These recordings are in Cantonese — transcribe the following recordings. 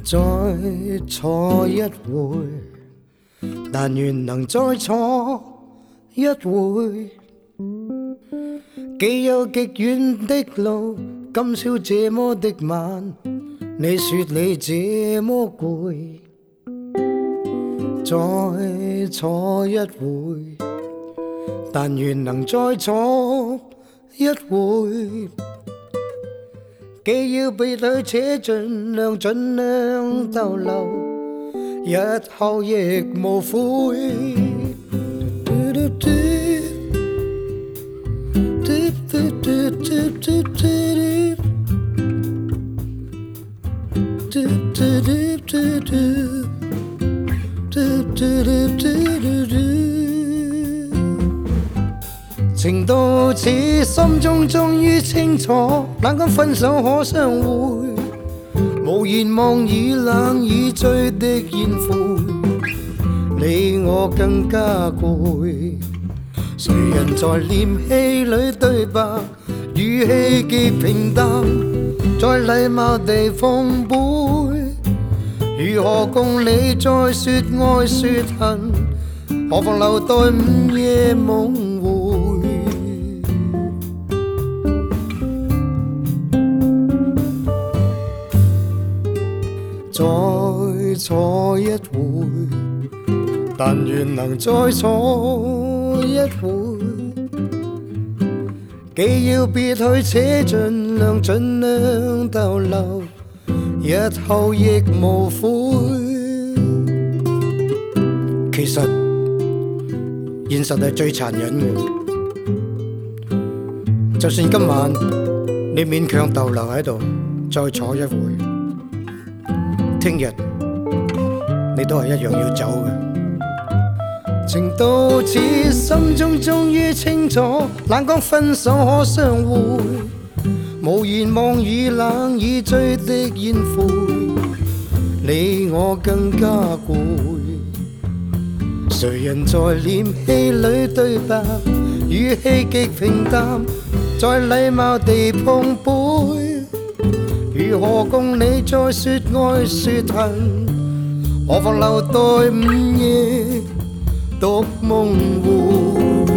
再錯一回，但願能再錯一回。既有極遠的路，今宵這麼的晚，你說你這麼攰。再錯一回，但願能再錯一回。既要別去，且盡量逗留，日後亦無悔。情到此，心中終於清楚，冷感分手可相會，無言望已冷已醉的煙灰，你我更加攰。誰人在念戲裏對白，語氣極平淡，再禮貌地碰杯，如何共你再說愛說恨，何妨留待午夜夢回。再錯一回，但願能再錯一回。既要別去，且盡量逗留，日後亦無悔。其實現實係最殘忍嘅，就算今晚你勉強逗留喺度，再錯一回，聽日你都係一樣要走嘅。情到此，心中終於清楚，冷講分手可相會，無言望已冷已醉的煙灰，你我更加攰。誰人在念戲裏對白，語氣極平淡，再禮貌地碰杯，如何共你再說愛說恨，何妨留待午夜獨夢回。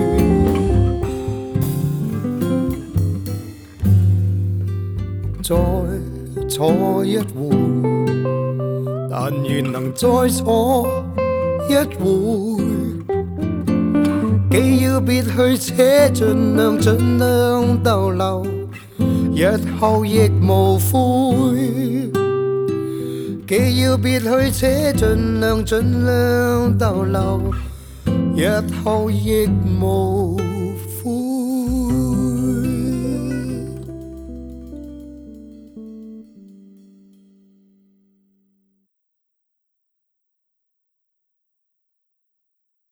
再錯一回，但願能再錯一回。既要別去，且盡量逗留，日後亦無悔。既要別去，且盡量逗留，日後亦無